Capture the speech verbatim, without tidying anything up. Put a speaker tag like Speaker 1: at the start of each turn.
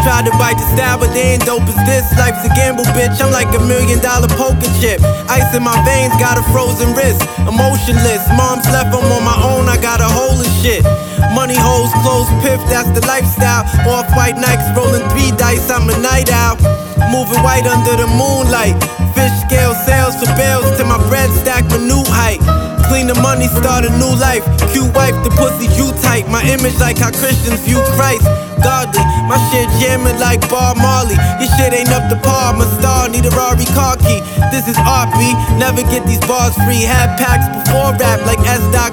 Speaker 1: tried to bite the style, but they ain't dope as this. Life's a gamble, bitch, I'm like a million dollar poker chip. Ice in my veins, got a frozen wrist. Emotionless, mom's left, I'm on my own, I got a hole of shit. Money holes, clothes, piff, that's the lifestyle. Off-white Nikes, rolling three dice, I'm a night owl. Moving white under the moonlight. Fish scale sales for bills till my bread stack my new height. Clean the money, start a new life. Cute wife, the pussy you tight. My image like how Christians view Christ. Godly, my shit jamming like Bob Marley. Your shit ain't up to par, I'm a star, need a Rari car key. This is R P, never get these bars free. Had packs before rap like S.